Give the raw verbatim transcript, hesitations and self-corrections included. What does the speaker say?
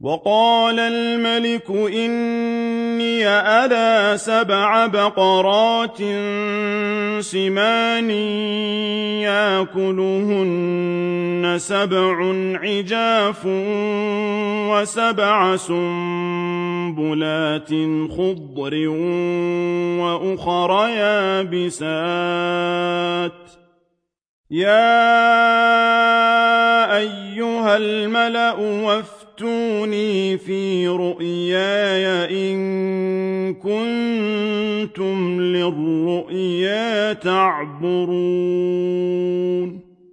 وقال الملك إني أرى سبع بقرات سمان يأكلهن سبع عجاف وسبع سنبلات خضر وأخر يابسات يا أيها الملأ وافتوني في رؤياي إن كنتم للرؤيا تعبرون